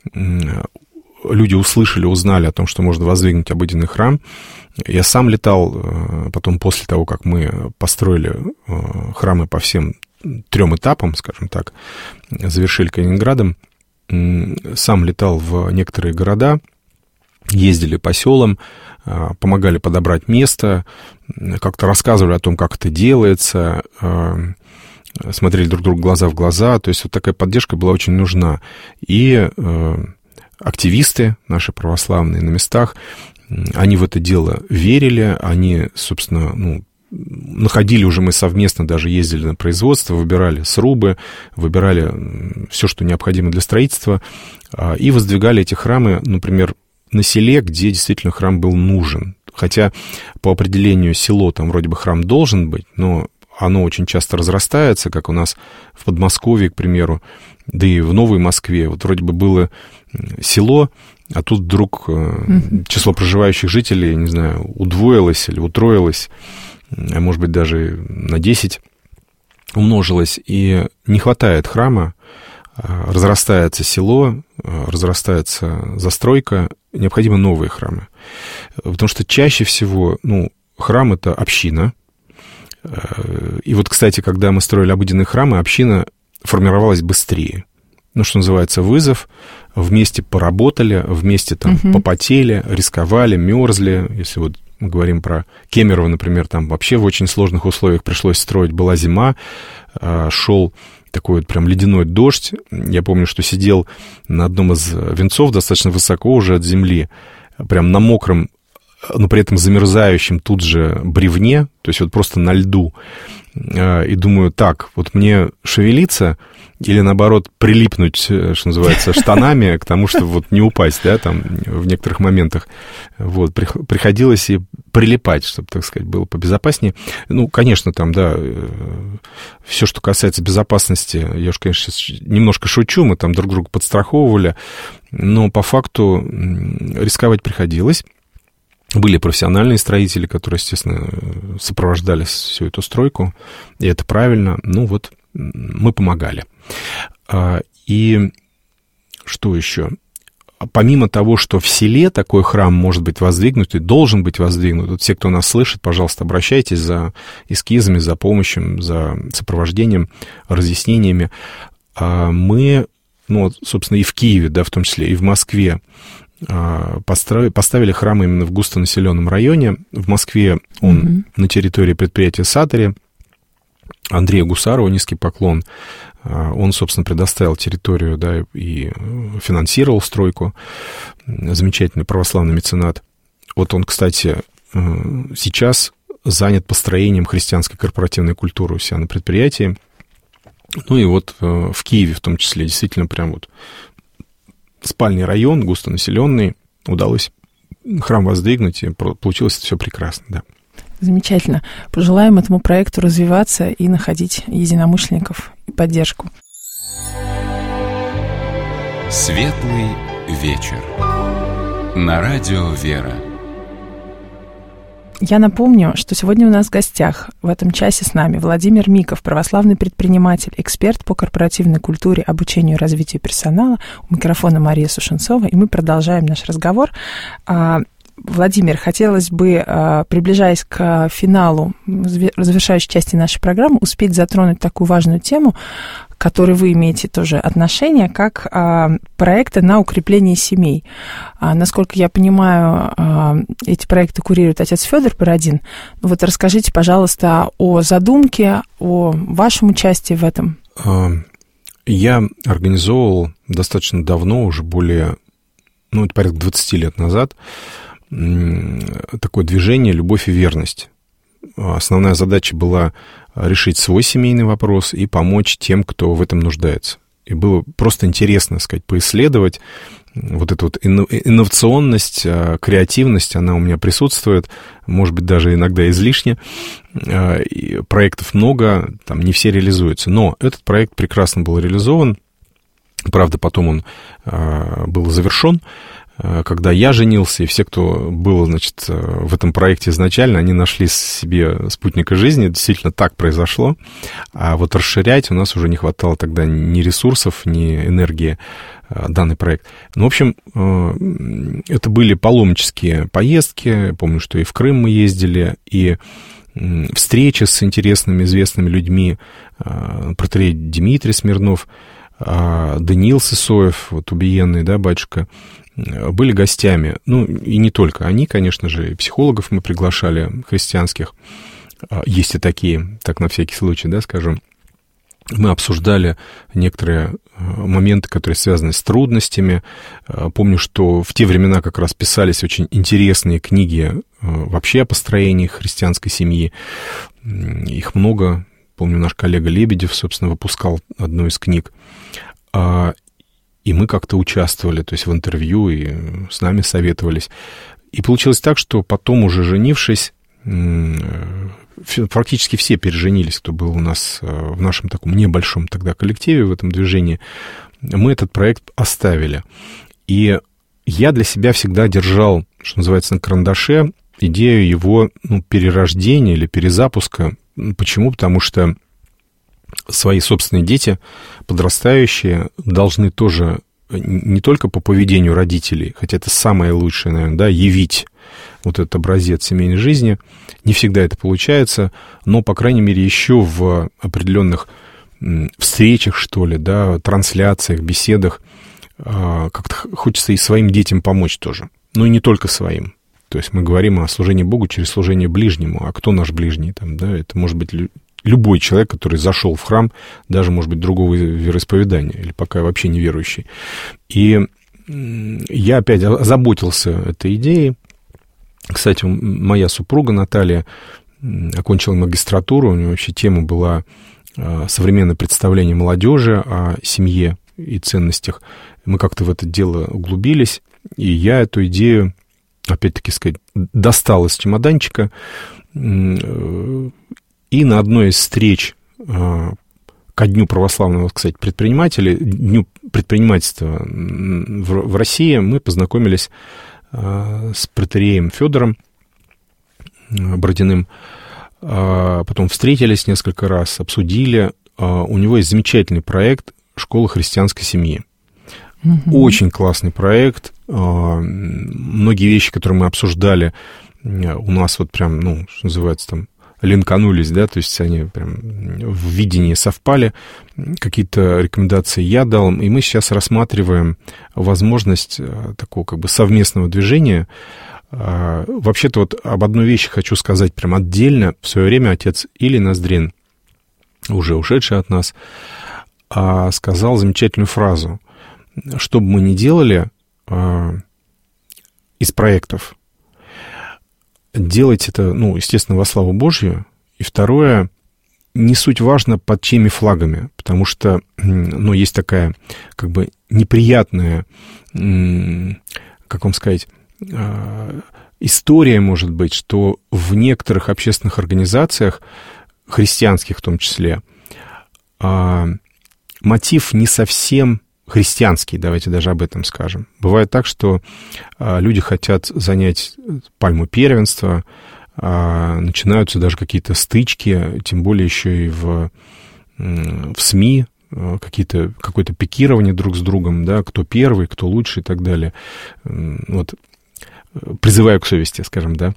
S3: люди услышали, узнали о том, что можно воздвигнуть обыденный храм. Я сам летал, потом после того, как мы построили храмы по всем 3 этапам, скажем так, завершили Калининградом, сам летал в некоторые города, ездили по селам, помогали подобрать место, как-то рассказывали о том, как это делается, смотрели друг другу глаза в глаза. То есть вот такая поддержка была очень нужна. И активисты наши православные на местах, они в это дело верили, они, собственно, находили уже, мы совместно даже ездили на производство, выбирали срубы, выбирали все, что необходимо для строительства, и воздвигали эти храмы, например, на селе, где действительно храм был нужен. Хотя по определению село там вроде бы храм должен быть, но оно очень часто разрастается, как у нас в Подмосковье, к примеру, да и в Новой Москве. Вот вроде бы было село, а тут вдруг число проживающих жителей, не знаю, удвоилось или утроилось, а может быть даже на 10 умножилось, и не хватает храма, разрастается село, разрастается застройка, необходимы новые храмы. Потому что чаще всего, храм — это община. И вот, кстати, когда мы строили обыденные храмы, община формировалась быстрее. Что называется, вызов. Вместе поработали, вместе там попотели, рисковали, мерзли. Если вот мы говорим про Кемерово, например, там вообще в очень сложных условиях пришлось строить. Была зима, шел такой вот прям ледяной дождь. Я помню, что сидел на одном из венцов достаточно высоко уже от земли, прям на мокром, но при этом замерзающем тут же бревне, то есть вот просто на льду. И думаю, так, вот мне шевелиться или, наоборот, прилипнуть, что называется, штанами к тому, чтобы вот не упасть, да, там, в некоторых моментах. Вот, приходилось и прилипать, чтобы, так сказать, было побезопаснее. Конечно, там, да, все, что касается безопасности, я уж, конечно, сейчас немножко шучу, мы там друг друга подстраховывали, но по факту рисковать приходилось. Были профессиональные строители, которые, естественно, сопровождали всю эту стройку, и это правильно. Мы помогали. И что еще? Помимо того, что в селе такой храм может быть воздвигнут и должен быть воздвигнут, вот все, кто нас слышит, пожалуйста, обращайтесь за эскизами, за помощью, за сопровождением, разъяснениями. Мы ну, собственно, и в Киеве, да, в том числе, и в Москве, поставили храм именно в густонаселенном районе. В Москве он на территории предприятия «Сатори». Андрею Гусарову низкий поклон. Он, собственно, предоставил территорию, да, и финансировал стройку. Замечательный православный меценат. Вот он, кстати, сейчас занят построением христианской корпоративной культуры у себя на предприятии. Ну и вот в Киеве в том числе действительно прям вот спальный район, густонаселенный, удалось храм воздвигнуть, и получилось это все прекрасно, да.
S2: Замечательно. Пожелаем этому проекту развиваться и находить единомышленников и поддержку.
S1: Светлый вечер. На радио «Вера».
S2: Я напомню, что сегодня у нас в гостях в этом часе с нами Владимир Миков, православный предприниматель, эксперт по корпоративной культуре, обучению и развитию персонала. У микрофона Мария Сушенцова, и мы продолжаем наш разговор. Владимир, хотелось бы, приближаясь к финалу завершающей части нашей программы, успеть затронуть такую важную тему, к которой вы имеете тоже отношение, как проекты на укрепление семей. Насколько я понимаю, эти проекты курирует отец Федор Бородин. Вот расскажите, пожалуйста, о задумке, о вашем участии в этом.
S3: Я организовывал достаточно давно, уже более, это порядка 20 лет назад, такое движение «Любовь и верность». Основная задача была решить свой семейный вопрос и помочь тем, кто в этом нуждается. И было просто интересно, сказать, поисследовать. Вот эта вот инновационность, креативность, она у меня присутствует, может быть, даже иногда излишне. Проектов много, там не все реализуются. Но этот проект прекрасно был реализован. Правда, потом он был завершен. Когда я женился, и все, кто был, значит, в этом проекте изначально, они нашли себе спутника жизни, действительно так произошло, а вот расширять у нас уже не хватало тогда ни ресурсов, ни энергии данный проект. Ну, в общем, это были паломнические поездки, я помню, что и в Крым мы ездили, и встречи с интересными, известными людьми, протоиерей Дмитрий Смирнов, Даниил Сысоев, вот убиенный, да, батюшка, были гостями. Ну, и не только они, конечно же, и психологов мы приглашали, христианских. Есть и такие, так на всякий случай, да, скажем. Мы обсуждали некоторые моменты, которые связаны с трудностями. Помню, что в те времена как раз писались очень интересные книги вообще о построении христианской семьи. Их много. Помню, наш коллега Лебедев, собственно, выпускал одну из книг. И мы как-то участвовали, то есть в интервью, и с нами советовались. И получилось так, что потом, уже женившись, практически все переженились, кто был у нас в нашем таком небольшом тогда коллективе, в этом движении. Мы этот проект оставили. И я для себя всегда держал, что называется, на карандаше идею его перерождения или перезапуска. Почему? Потому что свои собственные дети, подрастающие, должны тоже не только по поведению родителей, хотя это самое лучшее, наверное, да, явить вот этот образец семейной жизни. Не всегда это получается, но, по крайней мере, еще в определенных встречах, что ли, да, трансляциях, беседах как-то хочется и своим детям помочь тоже. Ну и не только своим. То есть мы говорим о служении Богу через служение ближнему. А кто наш ближний? Там, да, это может быть любой человек, который зашел в храм, даже, может быть, другого вероисповедания, или пока вообще неверующий. И я опять озаботился этой идеей. Кстати, моя супруга Наталья окончила магистратуру, у нее вообще тема была современное представление молодежи о семье и ценностях. Мы как-то в это дело углубились, и я эту идею, опять-таки сказать, достал из чемоданчика. И на одной из встреч ко Дню православного, кстати, предпринимателя, Дню предпринимательства в России, мы познакомились с протоиереем Федором Бородиным, потом встретились несколько раз, обсудили. У него есть замечательный проект «Школа христианской семьи». Очень классный проект. Многие вещи, которые мы обсуждали, у нас вот прям, что называется, там, линканулись, да, то есть они прям в видении совпали, какие-то рекомендации я дал, и мы сейчас рассматриваем возможность такого как бы совместного движения. Вообще-то вот об одной вещи хочу сказать прям отдельно. В свое время отец Илий Ноздрин, уже ушедший от нас, сказал замечательную фразу: что бы мы ни делали из проектов, делать это, ну, естественно, во славу Божью. И второе, не суть важно, под чьими флагами, потому что, ну, есть такая, как бы, неприятная, как вам сказать, история, может быть, что в некоторых общественных организациях, христианских в том числе, мотив не совсем христианский, давайте даже об этом скажем. Бывает так, что люди хотят занять пальму первенства, начинаются даже какие-то стычки, тем более еще и в СМИ, какое-то пикирование друг с другом, да, кто первый, кто лучше и так далее. Вот, призываю к совести, скажем, да.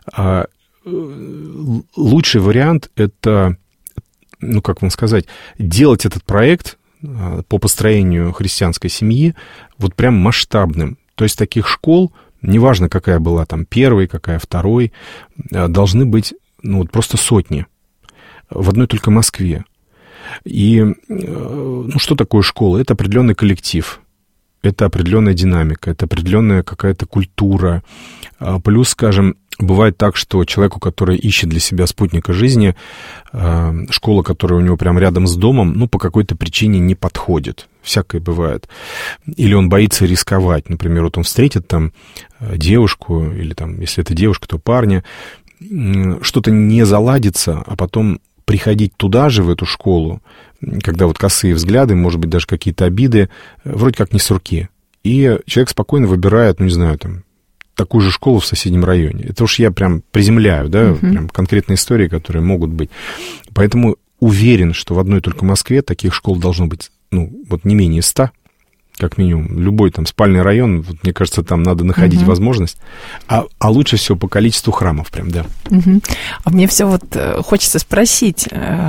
S3: Лучший вариант — это, ну, как вам сказать, делать этот проект по построению христианской семьи вот прям масштабным. То есть таких школ, неважно, какая была там первой, какая второй, должны быть, ну, вот просто сотни в одной только Москве. И, ну, что такое школа? Это определенный коллектив, это определенная динамика, это определенная какая-то культура. Плюс, скажем, бывает так, что человеку, который ищет для себя спутника жизни, школа, которая у него прямо рядом с домом, ну, по какой-то причине не подходит. Всякое бывает. Или он боится рисковать. Например, вот он встретит там девушку, или там, если это девушка, то парня, что-то не заладится, а потом приходить туда же, в эту школу, когда вот косые взгляды, может быть, даже какие-то обиды, вроде как не с руки. И человек спокойно выбирает, ну, не знаю, там, такую же школу в соседнем районе. Это уж я прям приземляю, да, прям конкретные истории, которые могут быть. Поэтому уверен, что в одной только Москве таких школ должно быть, ну, вот не менее 100, как минимум. Любой там спальный район, вот, мне кажется, там надо находить возможность. А лучше всего по количеству храмов прям, да.
S2: А мне все вот хочется спросить,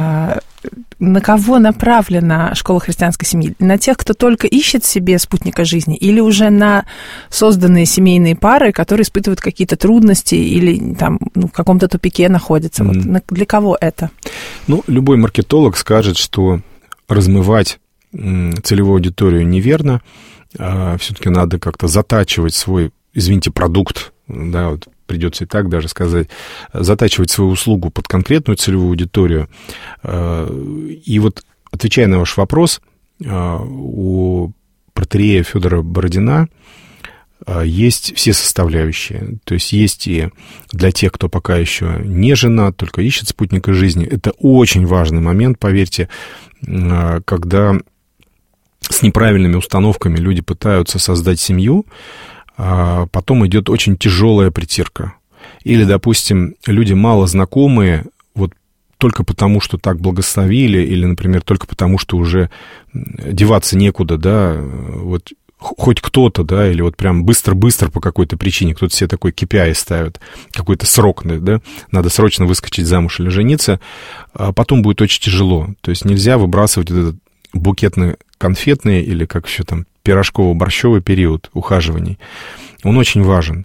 S2: на кого направлена школа христианской семьи? На тех, кто только ищет себе спутника жизни, или уже на созданные семейные пары, которые испытывают какие-то трудности или там, ну, в каком-то тупике находятся? Вот для кого это?
S3: Ну, любой маркетолог скажет, что размывать целевую аудиторию неверно. Все-таки надо как-то затачивать свой, извините, продукт, да, вот придется и так даже сказать, затачивать свою услугу под конкретную целевую аудиторию. И вот, отвечая на ваш вопрос, у протоиерея Федора Бородина есть все составляющие. То есть есть и для тех, кто пока еще не женат, только ищет спутника жизни. Это очень важный момент, поверьте, когда с неправильными установками люди пытаются создать семью, а потом идет очень тяжелая притирка. Или, допустим, люди мало знакомые, вот только потому, что так благословили, или, например, только потому, что уже деваться некуда, да, вот хоть кто-то, да, или вот прям быстро-быстро по какой-то причине, кто-то себе такой KPI ставит, какой-то срок, да, надо срочно выскочить замуж или жениться, а потом будет очень тяжело. То есть нельзя выбрасывать этот букетно-конфетный или как еще там пирожково-борщовый период ухаживаний. Он очень важен.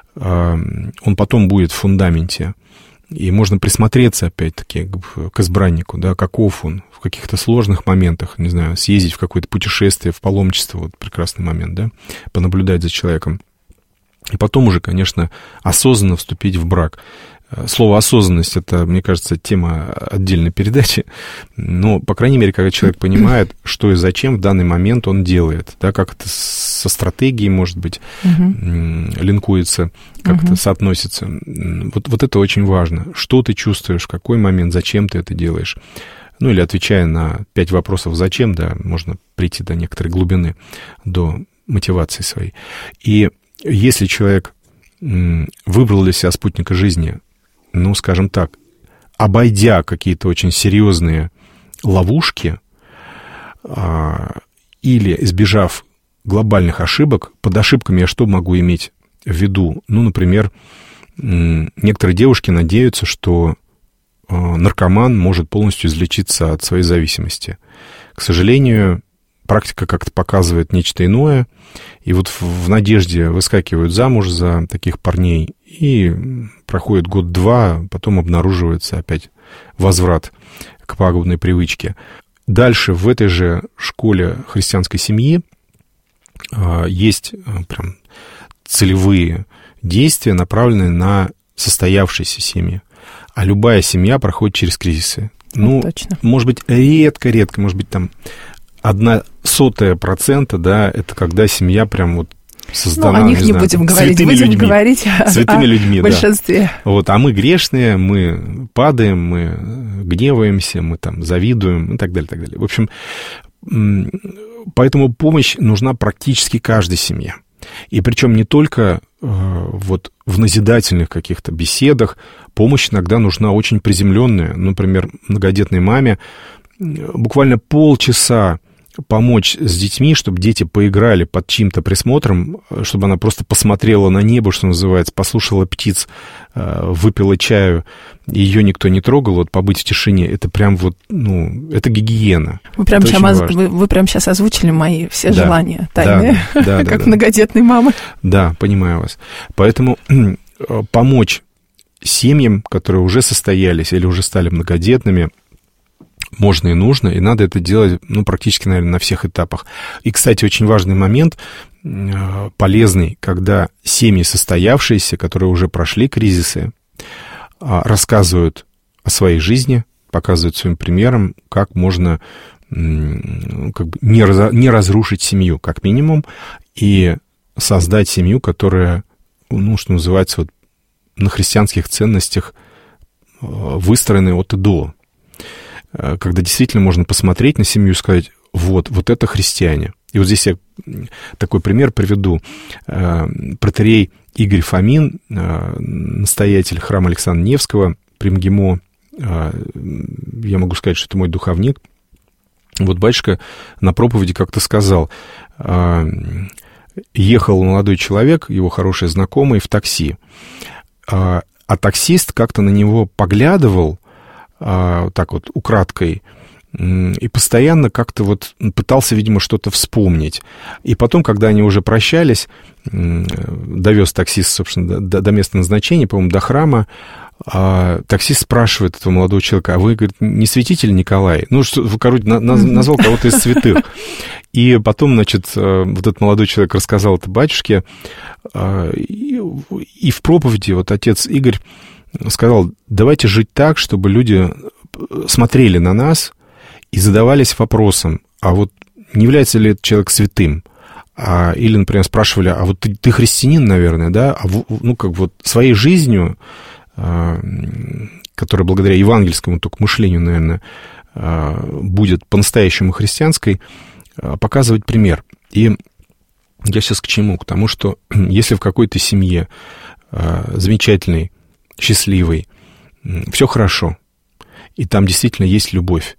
S3: Он потом будет в фундаменте. И можно присмотреться, опять-таки, к избраннику, да, каков он в каких-то сложных моментах, не знаю, съездить в какое-то путешествие, в паломничество, вот прекрасный момент, да, понаблюдать за человеком. И потом уже, конечно, осознанно вступить в брак. Слово «осознанность» — это, мне кажется, тема отдельной передачи, но, по крайней мере, когда человек понимает, что и зачем в данный момент он делает, да, как это со стратегией, может быть, линкуется, как это соотносится. Вот это очень важно. Что ты чувствуешь, в какой момент, зачем ты это делаешь? Ну, или отвечая на 5 вопросов «зачем», да, можно прийти до некоторой глубины, до мотивации своей. И если человек выбрал для себя спутника жизни, ну, скажем так, обойдя какие-то очень серьезные ловушки или избежав глобальных ошибок, под ошибками я что могу иметь в виду? Ну, например, некоторые девушки надеются, что наркоман может полностью излечиться от своей зависимости. К сожалению, практика как-то показывает нечто иное, и вот в надежде выскакивают замуж за таких парней, и проходит год-два, потом обнаруживается опять возврат к пагубной привычке. Дальше в этой же школе христианской семьи есть прям целевые действия, направленные на состоявшиеся семьи. А любая семья проходит через кризисы. Ну, точно. Может быть, редко, может быть, там 0,01%, да, это когда семья прям вот создана,
S2: о них не будем говорить, будем говорить
S3: святыми людьми,
S2: большинстве.
S3: Да. Вот, а мы грешные, мы падаем, мы гневаемся, мы там завидуем и так далее, так далее. В общем, поэтому помощь нужна практически каждой семье. И причем не только вот в назидательных каких-то беседах, помощь иногда нужна очень приземленная. Например, многодетной маме буквально полчаса помочь с детьми, чтобы дети поиграли под чьим-то присмотром, чтобы она просто посмотрела на небо, что называется, послушала птиц, выпила чаю, ее никто не трогал, вот побыть в тишине, это прям вот, ну, это гигиена.
S2: Вы прям сейчас озвучили мои все желания тайные, как многодетной мамы.
S3: Да, понимаю вас. Поэтому помочь семьям, которые уже состоялись или уже стали многодетными, можно и нужно, и надо это делать, ну, практически, наверное, на всех этапах. И, кстати, очень важный момент, полезный, когда семьи состоявшиеся, которые уже прошли кризисы, рассказывают о своей жизни, показывают своим примером, как можно как бы не разрушить семью, как минимум, и создать семью, которая, ну, что называется, вот, на христианских ценностях выстроены от и до. Когда действительно можно посмотреть на семью и сказать, вот это христиане. И вот здесь я такой пример приведу. Протоиерей Игорь Фомин, настоятель храма Александра Невского при МГИМО, я могу сказать, что это мой духовник. Вот батюшка на проповеди как-то сказал, ехал молодой человек, его хороший знакомый, в такси, а таксист как-то на него поглядывал, так вот, украдкой, и постоянно как-то вот пытался, видимо, что-то вспомнить. И потом, когда они уже прощались, довез таксист, собственно, до места назначения, по-моему, до храма, таксист спрашивает этого молодого человека, а вы, говорит, не святитель Николай? Ну, что, короче, назвал кого-то из святых. И потом, значит, вот этот молодой человек рассказал это батюшке, и в проповеди вот отец Игорь сказал, давайте жить так, чтобы люди смотрели на нас и задавались вопросом, а вот не является ли этот человек святым? Или, например, спрашивали, а вот ты христианин, наверное, да? Ну, как вот своей жизнью, которая благодаря евангельскому только мышлению, наверное, будет по-настоящему христианской, показывать пример. И я сейчас к чему? К тому, что если в какой-то семье замечательной, счастливой, все хорошо, и там действительно есть любовь,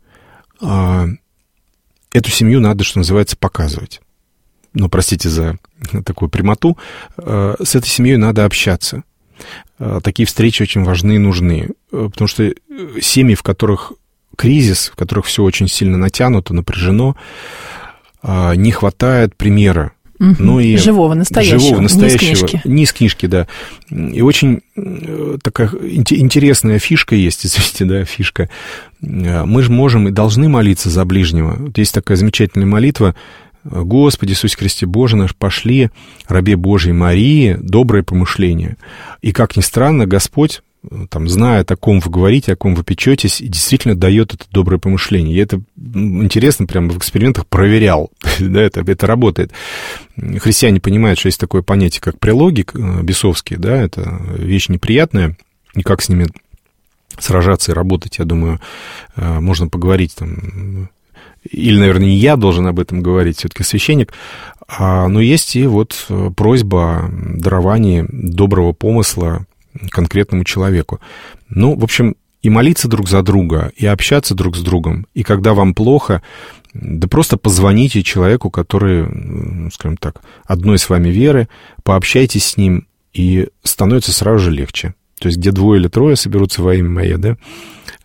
S3: эту семью надо, что называется, показывать. Ну, простите за такую прямоту, с этой семьей надо общаться. Такие встречи очень важны и нужны, потому что семьи, в которых кризис, в которых все очень сильно натянуто, напряжено, не хватает примера. Ну и
S2: живого, настоящего,
S3: не из книжки, да. И очень такая интересная фишка есть, извините, да, фишка. Мы же можем и должны молиться за ближнего. Вот есть такая замечательная молитва: «Господи Иисусе Христе Боже наш, пошли рабе Божией Марии доброе помышление». И, как ни странно, Господь, там, зная, о ком вы говорите, о ком вы печетесь, и действительно дает это доброе помышление. Я это, интересно, прямо в экспериментах проверял. Да, это работает. Христиане понимают, что есть такое понятие, как прелоги бесовские, да, это вещь неприятная, и как с ними сражаться и работать, я думаю, можно поговорить там. Или, наверное, не я должен об этом говорить, все-таки священник. Но есть и вот просьба о даровании доброго помысла конкретному человеку. Ну, в общем, и молиться друг за друга, и общаться друг с другом. И когда вам плохо, да просто позвоните человеку, который, скажем так, одной с вами веры, пообщайтесь с ним, и становится сразу же легче. То есть, где 2 или 3 соберутся во имя Мое, да,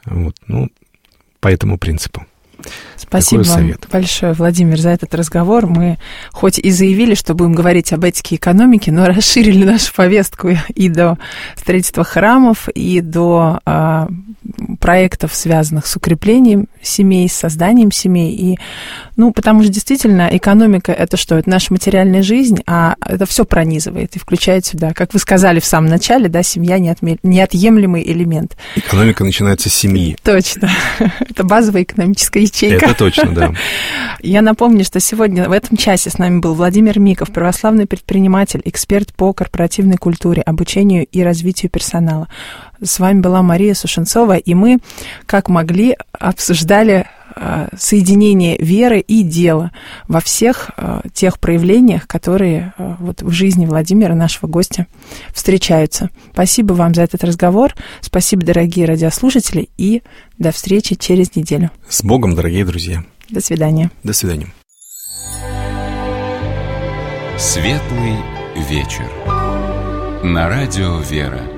S3: Вот, ну, по этому принципу.
S2: Спасибо вам большое, Владимир, за этот разговор. Мы хоть и заявили, что будем говорить об этике и экономике, но расширили нашу повестку и до строительства храмов, и до проектов, связанных с укреплением семей, с созданием семей. И, ну, потому что действительно экономика — это что? Это наша материальная жизнь, а это все пронизывает и включает сюда, как вы сказали в самом начале, да, семья — неотъемлемый элемент.
S3: Экономика начинается с семьи.
S2: Точно. Это базовая экономическая ячейка.
S3: Это точно, да.
S2: Я напомню, что сегодня в этом часе с нами был Владимир Миков, православный предприниматель, эксперт по корпоративной культуре, обучению и развитию персонала. С вами была Мария Сушенцова, и мы, как могли, обсуждали соединение веры и дела во всех тех проявлениях, которые вот в жизни Владимира, нашего гостя, встречаются. Спасибо вам за этот разговор. Спасибо, дорогие радиослушатели, и до встречи через неделю.
S3: С Богом, дорогие друзья.
S2: До свидания.
S3: До свидания.
S1: Светлый вечер. На радио «Вера».